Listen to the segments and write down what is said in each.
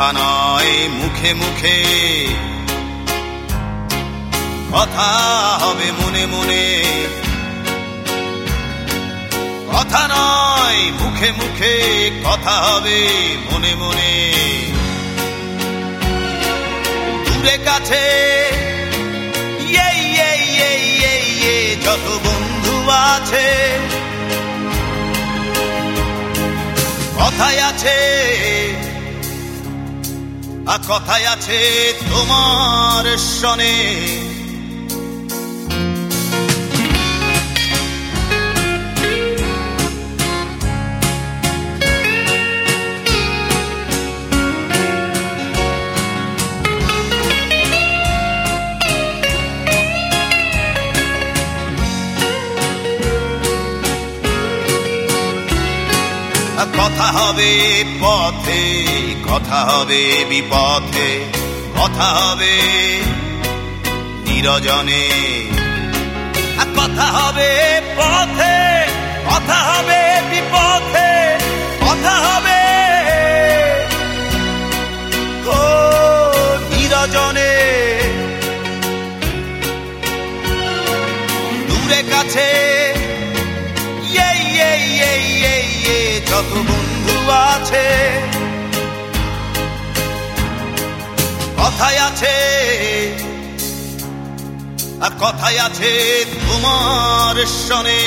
কথা নয় মুখে মুখে, কথা হবে মনে মনে। কথা নয় মুখে মুখে, কথা হবে মনে মনে। দূরে কাছে যত বন্ধু আছে, কথায় আছে আর কথায় আছে তোমার সনে। কথা হবে পথে, কথা হবে বিপথে, কথা হবে নিরজনে। কথা হবে পথে, কথা হবে বিপথে, কথা হবে নিরজনে। দূরে কাছে যত বন্ধু আছে, কথায় আছে আর কথায় আছে তোমার সনে।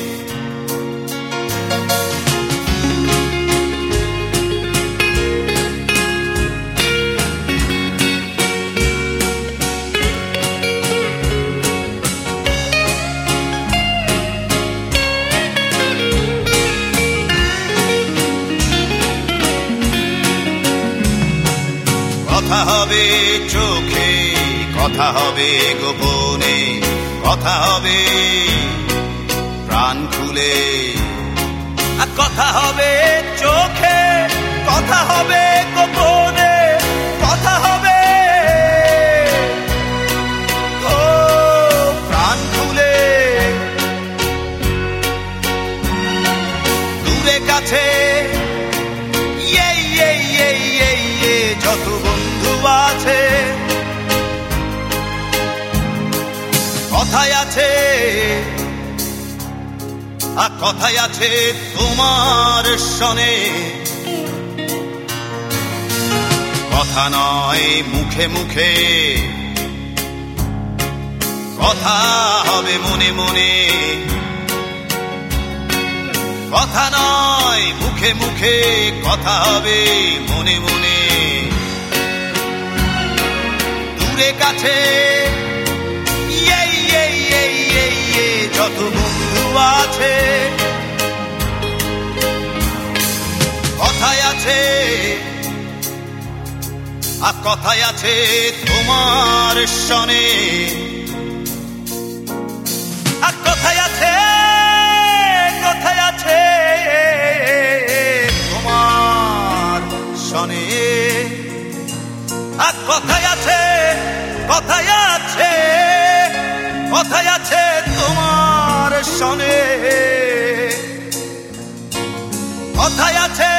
কথা হবে চোখে, কথা হবে গোপনে, কথা হবে প্রাণ খুলে। কথা হবে চোখে, কথা হবে গোপনে, কথা হবে প্রাণ খুলে। দূরে কাছে যত বন্ধু আছে, কথায় আছে আর কথায় আছে তোমার সনে। কথা নয় মুখে মুখে, কথা হবে মনে মনে। কথা নয় মুখে মুখে, কথা হবে মনে মনে। দূরে কাছে যত বন্ধু আছে, কথায় আছে আর কথায় আছে তোমার সনে। আর কথায় আছে, কথায় আছে তোমার সনে। আর কথায় আছে, কথায় আছে, কথায় আছে তোমার সনে। কথায় আছে